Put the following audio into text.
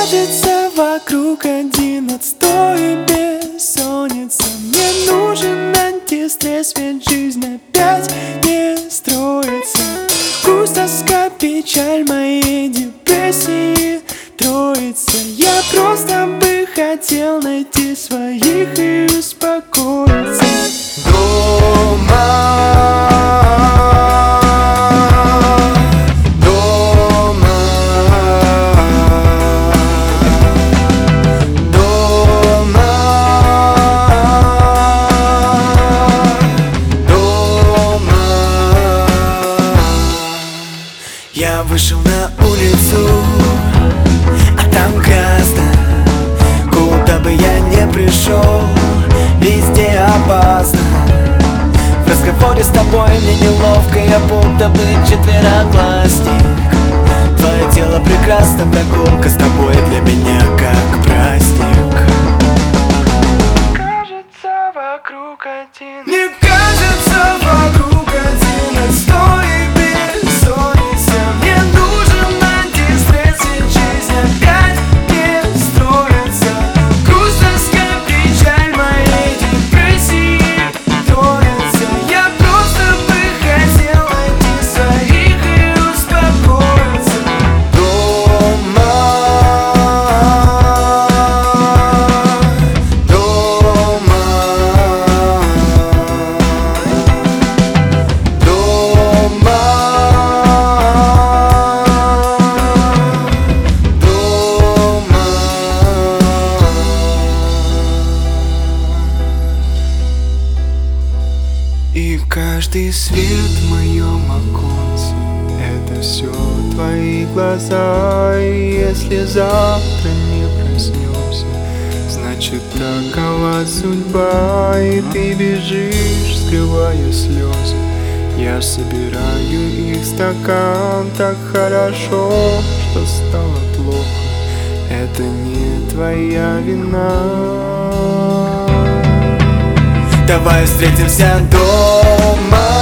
кажется, вокруг один отстой и бессонница. Мне нужен антистресс, ведь жизнь опять не строится. Грусть, тоска, печаль моей депрессии троица. Я просто бы хотел найти своих и успокоиться. Я вышел на улицу, а там грязно. Куда бы я не пришел, везде опасно. В разговоре с тобой мне неловко, я будто бы четвероклассник. Твое тело прекрасно, прогулка с тобой для меня как праздник. Кажется, вокруг один. Мне кажется, вокруг один отстой и бессонница. Мне нужен антистресс, ведь жизнь опять не строится. Грусть, тоска, печаль моей депрессии троица. Я просто бы хотел найти своих и успокоиться. Дома, дома, И каждый свет в моем оконце — это все твои глаза. И если завтра не проснемся, значит такова судьба. И ты бежишь, скрывая слезы, я собираю их в стакан. Так хорошо, что стало плохо, это не твоя вина. давай встретимся дома.